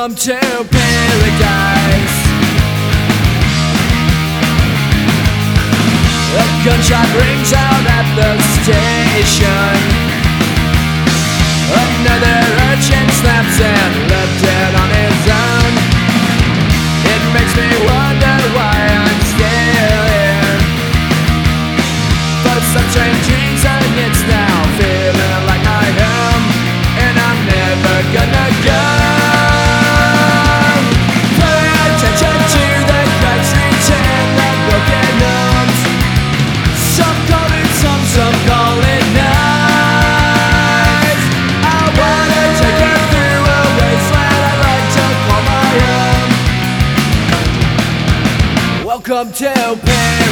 Welcome to paradise. A gunshot rings out at the station. Another urchin snaps and left dead on his own. It makes me wonder why I'm still here. For some strange reason it's now feeling like my home, and I'm never gonna go. Pay attention to the cracks, streets and the broken homes. Some call it some call it nice. I wanna take you through a wasteland I'd like to call my own. Welcome to paradise.